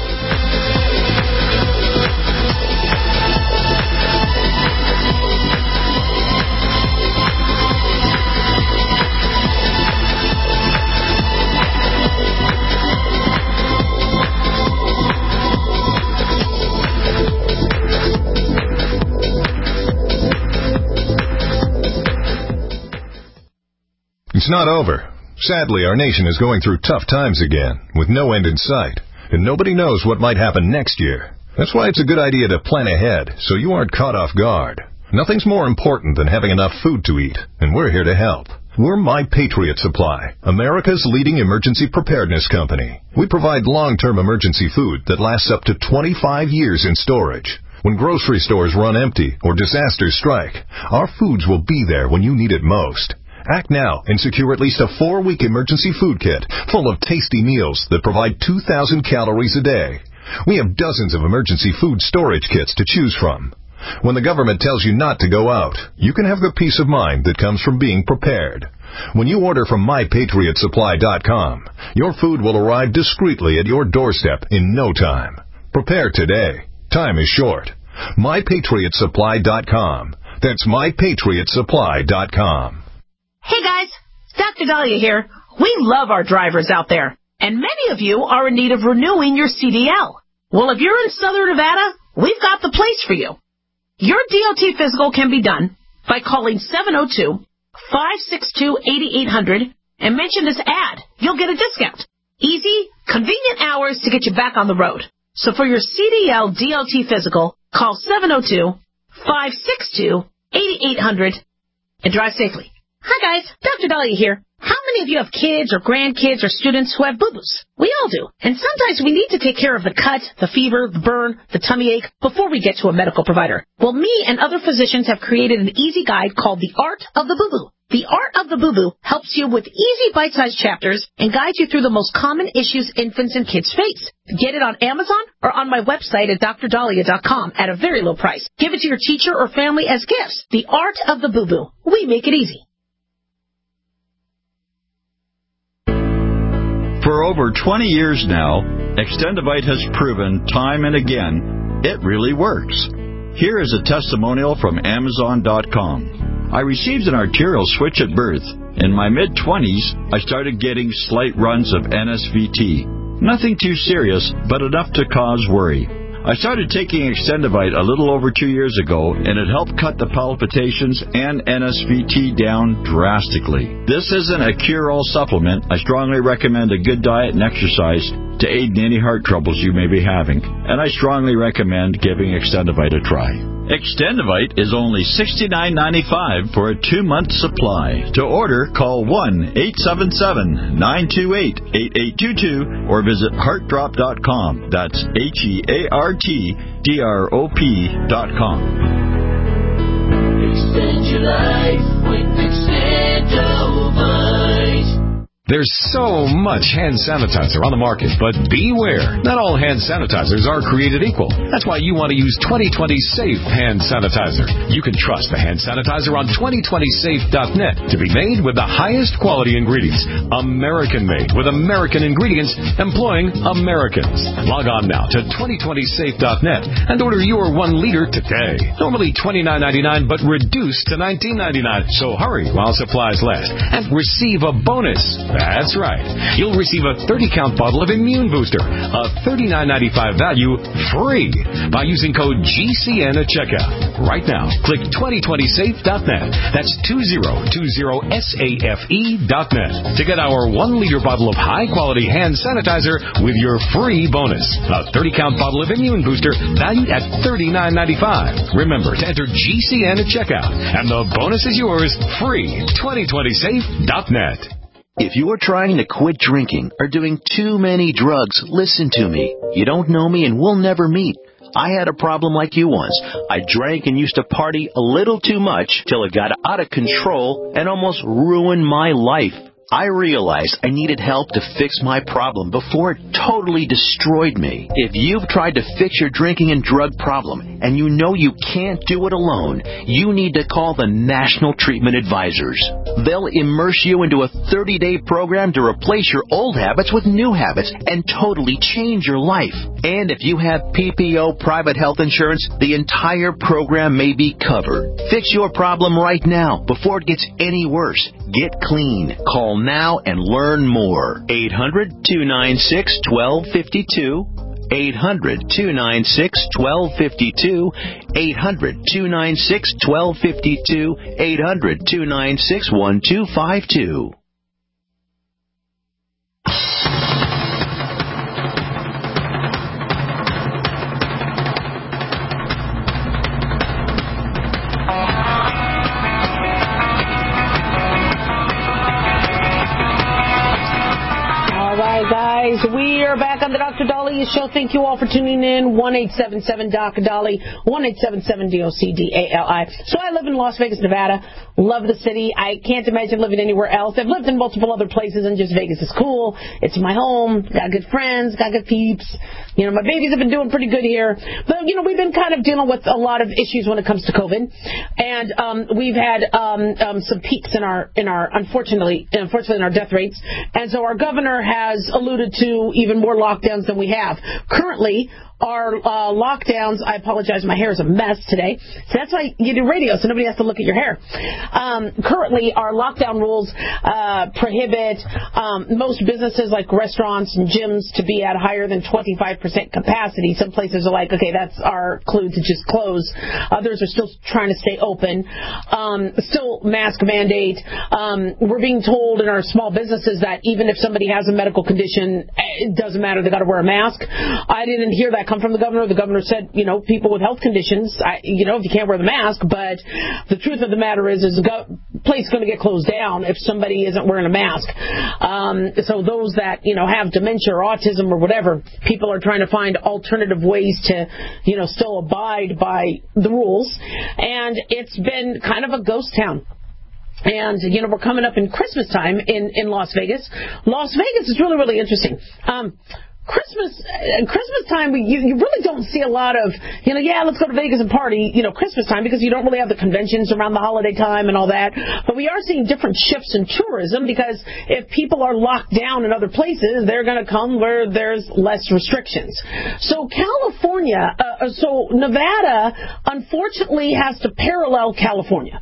It's not over. Sadly, our nation is going through tough times again, with no end in sight, and nobody knows what might happen next year. That's why it's a good idea to plan ahead, so you aren't caught off guard. Nothing's more important than having enough food to eat, and we're here to help. We're My Patriot Supply, America's leading emergency preparedness company. We provide long-term emergency food that lasts up to twenty-five years in storage. When grocery stores run empty or disasters strike, our foods will be there when you need it most. Act now and secure at least a four-week emergency food kit full of tasty meals that provide two thousand calories a day. We have dozens of emergency food storage kits to choose from. When the government tells you not to go out, you can have the peace of mind that comes from being prepared. When you order from my patriot supply dot com, your food will arrive discreetly at your doorstep in no time. Prepare today. Time is short. my patriot supply dot com. That's my patriot supply dot com. Hey guys, Doctor Dahlia here. We love our drivers out there, and many of you are in need of renewing your C D L. Well, if you're in Southern Nevada, we've got the place for you. Your D O T physical can be done by calling seven oh two, five six two, eight eight hundred and mention this ad. You'll get a discount. Easy, convenient hours to get you back on the road. So for your C D L D O T physical, call seven oh two, five six two, eight eight hundred and drive safely. Hi guys, Doctor Dahlia here. How many of you have kids or grandkids or students who have boo-boos? We all do. And sometimes we need to take care of the cut, the fever, the burn, the tummy ache before we get to a medical provider. Well, me and other physicians have created an easy guide called The Art of the Boo-Boo. The Art of the Boo-Boo helps you with easy bite-sized chapters and guides you through the most common issues infants and kids face. Get it on Amazon or on my website at dr dahlia dot com at a very low price. Give it to your teacher or family as gifts. The Art of the Boo-Boo. We make it easy. For over twenty years now, Extendivite has proven time and again it really works. Here is a testimonial from amazon dot com. I received an arterial switch at birth. In my mid-twenties, I started getting slight runs of N S V T. Nothing too serious, but enough to cause worry. I started taking Extendivite a little over two years ago, and it helped cut the palpitations and N S V T down drastically. This isn't a cure-all supplement. I strongly recommend a good diet and exercise to aid in any heart troubles you may be having, and I strongly recommend giving Extendivite a try. Extendivite is only sixty-nine ninety-five for a two-month supply. To order, call one eight seven seven, nine two eight, eight eight two two or visit heart drop dot com. That's H E A R T D R O P dot com. Extend your life with Extendivite. There's so much hand sanitizer on the market, but beware. Not all hand sanitizers are created equal. That's why you want to use twenty twenty Safe Hand Sanitizer. You can trust the hand sanitizer on twenty twenty safe dot net to be made with the highest quality ingredients. American-made with American ingredients employing Americans. Log on now to twenty twenty safe dot net and order your one liter today. Normally twenty-nine ninety-nine, but reduced to nineteen ninety-nine. So hurry while supplies last and receive a bonus. That's right. You'll receive a thirty count bottle of Immune Booster, a thirty-nine ninety-five value, free by using code G C N at checkout. Right now, click twenty twenty safe dot net. That's two zero two zero safe dot net to get our one liter bottle of high-quality hand sanitizer with your free bonus. A thirty count bottle of Immune Booster valued at thirty-nine ninety-five. Remember to enter G C N at checkout, and the bonus is yours free. twenty twenty safe dot net. If you're trying to quit drinking or doing too many drugs, listen to me. You don't know me and we'll never meet. I had a problem like you once. I drank and used to party a little too much till it got out of control and almost ruined my life. I realized I needed help to fix my problem before it totally destroyed me. If you've tried to fix your drinking and drug problem and you know you can't do it alone, you need to call the National Treatment Advisors. They'll immerse you into a thirty-day program to replace your old habits with new habits and totally change your life. And if you have P P O private health insurance, the entire program may be covered. Fix your problem right now before it gets any worse. Get clean. Call now and learn more. eight hundred, two nine six, one two five two. eight hundred, two nine six, one two five two. eight hundred, two nine six, one two five two. eight hundred, two nine six, one two five two. Guys, we are back on the Doctor Dahlia Show. Thank you all for tuning in. one eight seven seven D O C D A L I, one eight seven seven D O C D A L I. So I live in Las Vegas, Nevada. Love the city. I can't imagine living anywhere else. I've lived in multiple other places, and just Vegas is cool. It's my home. Got good friends. Got good peeps. You know, my babies have been doing pretty good here. But, you know, we've been kind of dealing with a lot of issues when it comes to COVID. And um, we've had um, um, some peaks in our, in our unfortunately, unfortunately, in our death rates. And so our governor has alluded to even more lockdowns than we have. Currently, our uh, lockdowns, I apologize, my hair is a mess today. So that's why you do radio, so nobody has to look at your hair. Um, currently, our lockdown rules uh, prohibit um, most businesses like restaurants and gyms to be at higher than twenty-five percent capacity. Some places are like, okay, that's our clue to just close. Others are still trying to stay open. Um, still mask mandate. Um, we're being told in our small businesses that even if somebody has a medical condition, it doesn't matter, they got to wear a mask. I didn't hear that come from the governor. The governor said, you know, people with health conditions, I, you know, if you can't wear the mask, but the truth of the matter is, is the go- place is going to get closed down if somebody isn't wearing a mask. Um, so those that, you know, have dementia or autism or whatever, people are trying to find alternative ways to, you know, still abide by the rules. And it's been kind of a ghost town. And, you know, we're coming up in Christmas time in, in Las Vegas. Las Vegas is really, really interesting. Um, Christmas, uh, Christmas time, we, you, you really don't see a lot of, you know, yeah, let's go to Vegas and party, you know, Christmas time, because you don't really have the conventions around the holiday time and all that. But we are seeing different shifts in tourism, because if people are locked down in other places, they're going to come where there's less restrictions. So California, uh, so Nevada, unfortunately, has to parallel California.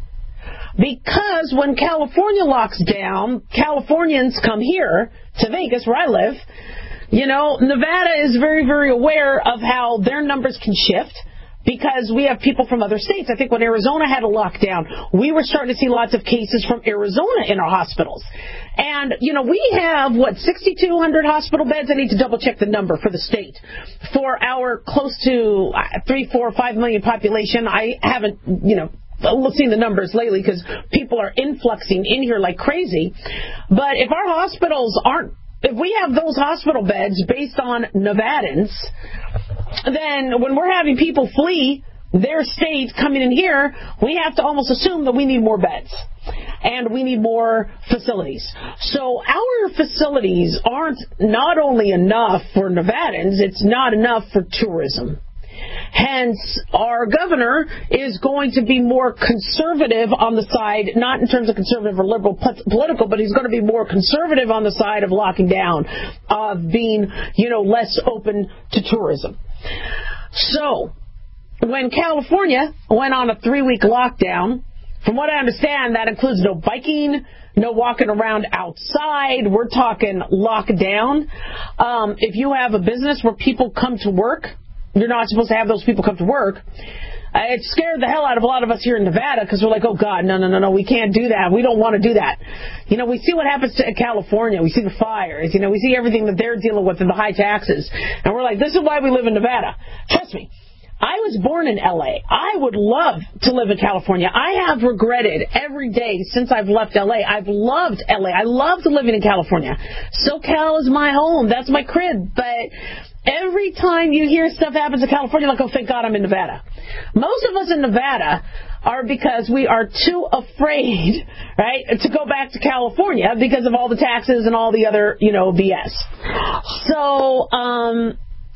Because when California locks down, Californians come here to Vegas, where I live. You know, Nevada is very, very aware of how their numbers can shift, because we have people from other states. I think when Arizona had a lockdown, we were starting to see lots of cases from Arizona in our hospitals. And, you know, we have, what, sixty-two hundred hospital beds? I need to double-check the number for the state. For our close to three, four, five million population, I haven't, you know, seen the numbers lately, because people are influxing in here like crazy. But if our hospitals aren't, if we have those hospital beds based on Nevadans, then when we're having people flee their state coming in here, we have to almost assume that we need more beds and we need more facilities. So our facilities aren't not only enough for Nevadans, it's not enough for tourism. Hence, our governor is going to be more conservative on the side, not in terms of conservative or liberal political, but he's going to be more conservative on the side of locking down, of being, you know, less open to tourism. So, when California went on a three-week lockdown, from what I understand, that includes no biking, no walking around outside. We're talking lockdown. Um, if you have a business where people come to work, you're not supposed to have those people come to work. Uh, it scared the hell out of a lot of us here in Nevada, because we're like, oh, God, no, no, no, no, we can't do that. We don't want to do that. You know, we see what happens to California. We see the fires. You know, we see everything that they're dealing with and the high taxes. And we're like, this is why we live in Nevada. Trust me. I was born in L A. I would love to live in California. I have regretted every day since I've left L A. I've loved L A. I loved living in California. SoCal is my home. That's my crib. But every time you hear stuff happens in California, you're like, oh, thank God I'm in Nevada. Most of us in Nevada are because we are too afraid, right, to go back to California because of all the taxes and all the other, you know, B S. So, um...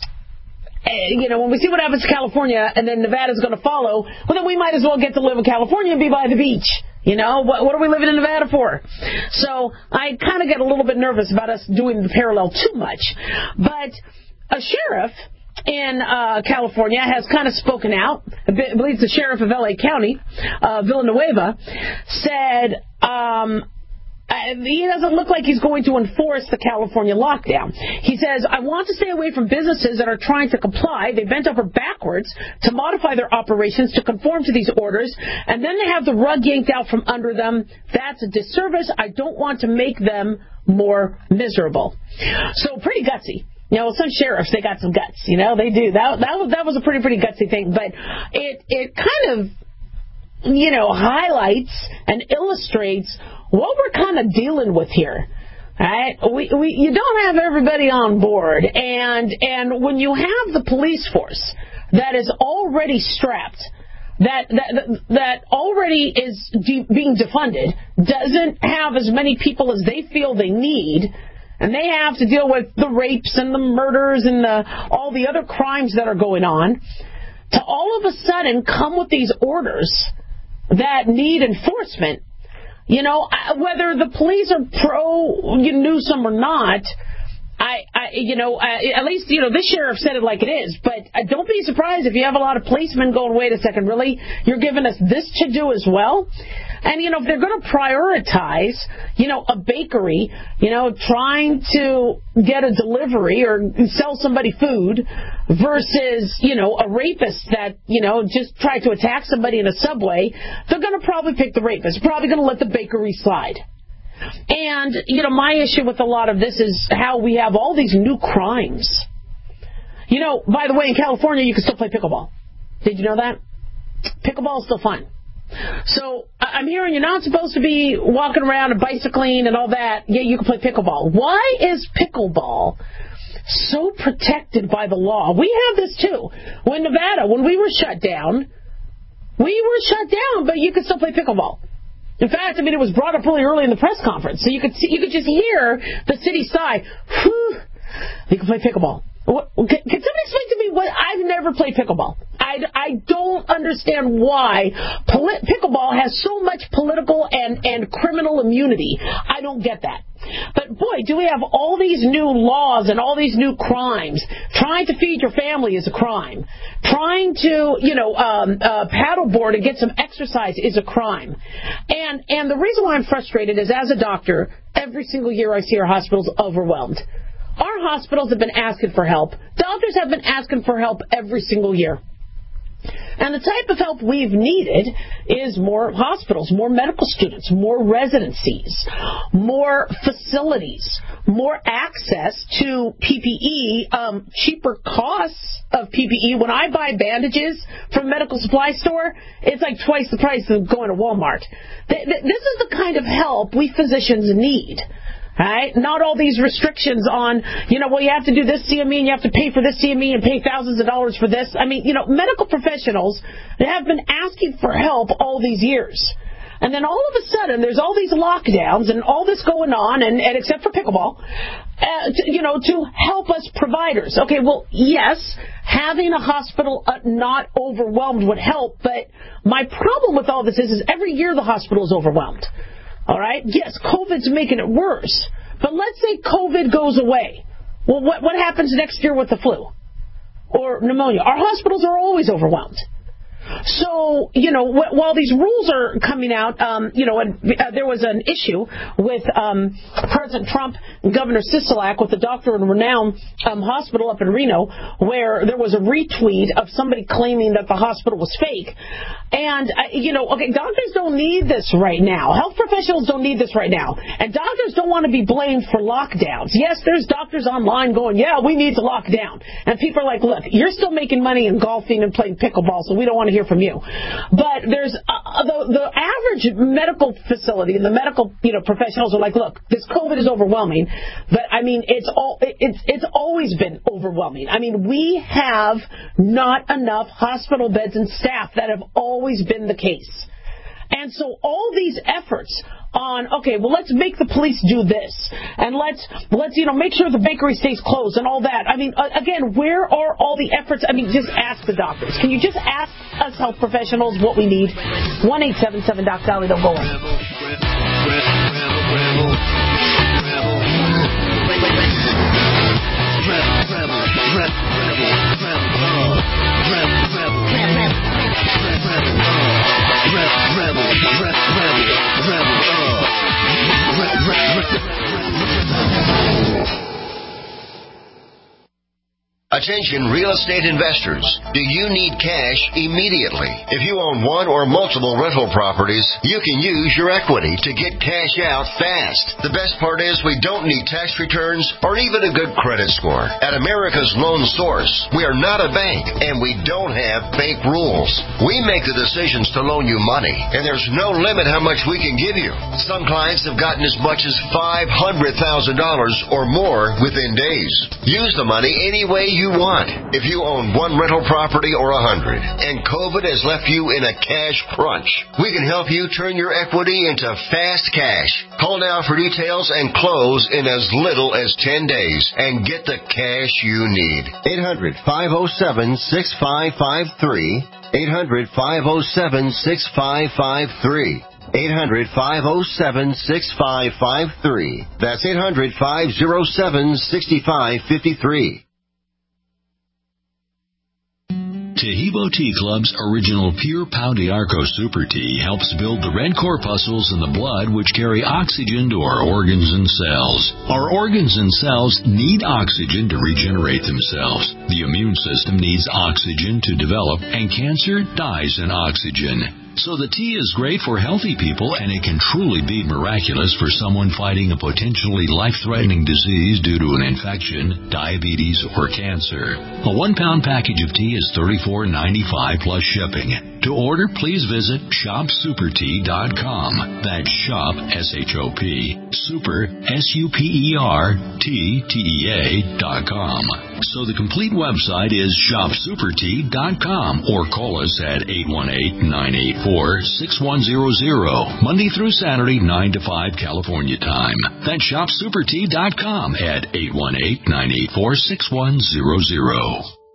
you know, when we see what happens to California and then Nevada's going to follow, well, then we might as well get to live in California and be by the beach. You know, what, what are we living in Nevada for? So I kind of get a little bit nervous about us doing the parallel too much. But a sheriff in uh, California has kind of spoken out. I believe the sheriff of L A County, uh, Villanueva, said... Um, Uh, he doesn't look like he's going to enforce the California lockdown. He says, I want to stay away from businesses that are trying to comply. They bent over backwards to modify their operations to conform to these orders, and then they have the rug yanked out from under them. That's a disservice. I don't want to make them more miserable. So pretty gutsy. You know, some sheriffs, they got some guts. You know, they do. That, that, was, that was a pretty, pretty gutsy thing. But it, it kind of, you know, highlights and illustrates what we're kind of dealing with here. Right? We, we, you don't have everybody on board. And, and when you have the police force that is already strapped, that, that, that already is de- being defunded, doesn't have as many people as they feel they need, and they have to deal with the rapes and the murders and the, all the other crimes that are going on, to all of a sudden come with these orders that need enforcement. You know, whether the police are pro Newsom or not, I, I, you know, uh, at least, you know, this sheriff said it like it is. But uh, don't be surprised if you have a lot of policemen going, wait a second, really? You're giving us this to do as well? And, you know, if they're going to prioritize, you know, a bakery, you know, trying to get a delivery or sell somebody food versus, you know, a rapist that, you know, just tried to attack somebody in a subway, they're going to probably pick the rapist. Probably going to let the bakery slide. And, you know, my issue with a lot of this is how we have all these new crimes. You know, by the way, in California, you can still play pickleball. Did you know that? Pickleball is still fun. So I'm hearing you're not supposed to be walking around and bicycling and all that. Yeah, you can play pickleball. Why is pickleball so protected by the law? We have this, too. When Nevada, when we were shut down, we were shut down, but you could still play pickleball. In fact, I mean, it was brought up really early in the press conference, so you could see, you could just hear the city sigh. Whew, you can play pickleball. What, can, can somebody explain to me what? I've never played pickleball. I, I don't understand why poli- pickleball has so much political and, and criminal immunity. I don't get that. But boy, do we have all these new laws and all these new crimes. Trying to feed your family is a crime. Trying to, you know, um, uh, paddleboard and get some exercise is a crime. And and the reason why I'm frustrated is, as a doctor, every single year I see our hospitals overwhelmed. Our hospitals have been asking for help. Doctors have been asking for help every single year. And the type of help we've needed is more hospitals, more medical students, more residencies, more facilities, more access to P P E, um, cheaper costs of P P E. When I buy bandages from a medical supply store, it's like twice the price of going to Walmart. This is the kind of help we physicians need. Right? Not all these restrictions on, you know, well, you have to do this C M E and you have to pay for this C M E and pay thousands of dollars for this. I mean, you know, medical professionals have been asking for help all these years. And then all of a sudden, there's all these lockdowns and all this going on, and, and except for pickleball, uh, to, you know, to help us providers. Okay, well, yes, having a hospital uh, not overwhelmed would help, but my problem with all this is, is every year the hospital is overwhelmed. All right? Yes, COVID's making it worse. But let's say COVID goes away. Well, what, what happens next year with the flu? Or pneumonia? Our hospitals are always overwhelmed. So, you know, wh- while these rules are coming out, um, you know, and uh, there was an issue with um, President Trump and Governor Sisolak with the Doctor in Renown um, hospital up in Reno, where there was a retweet of somebody claiming that the hospital was fake. And, uh, you know, okay, doctors don't need this right now. Health professionals don't need this right now. And doctors don't want to be blamed for lockdowns. Yes, there's doctors online going, yeah, we need to lock down. And people are like, look, you're still making money in golfing and playing pickleball, so we don't want to hear from you. But there's uh, the, the average medical facility and the medical, you know, professionals are like, look, this COVID is overwhelming. But, I mean, it's all it's it's always been overwhelming. I mean, we have not enough hospital beds and staff. That have always been the case. And so all these efforts on, okay, well, let's make the police do this, and let's, let's you know, make sure the bakery stays closed and all that. I mean, uh, again, where are all the efforts? I mean, just ask the doctors. Can you just ask us health professionals what we need? one eight seven seven Doc Dolly, they'll go in. Attention real estate investors. Do you need cash immediately? If you own one or multiple rental properties, you can use your equity to get cash out fast. The best part is we don't need tax returns or even a good credit score. At America's Loan Source, we are not a bank and we don't have bank rules. We make the decisions to loan you money, and there's no limit how much we can give you. Some clients have gotten as much as five hundred thousand dollars or more within days. Use the money any way you want. If you own one rental property or a hundred, and COVID has left you in a cash crunch, we can help you turn your equity into fast cash. Call now for details and close in as little as ten days and get the cash you need. eight hundred, five oh seven, six five five three. eight hundred, five oh seven, six five five three. eight hundred, five oh seven, six five five three. That's eight hundred, five oh seven, six five five three. Tahibo Tea Club's original Pure Pau d'Arco Super Tea helps build the red corpuscles in the blood which carry oxygen to our organs and cells. Our organs and cells need oxygen to regenerate themselves. The immune system needs oxygen to develop, and cancer dies in oxygen. So the tea is great for healthy people, and it can truly be miraculous for someone fighting a potentially life-threatening disease due to an infection, diabetes, or cancer. A one-pound package of tea is thirty-four ninety-five plus shipping. To order, please visit shop super tea dot com. That's shop, S H O P, super, S U P E R, T, T E A dot com. So the complete website is shop super tea dot com, or call us at eight one eight, nine eight four, six one zero zero, Monday through Saturday, nine to five California time. That's shop super tea dot com at eight one eight, nine eight four, six one zero zero.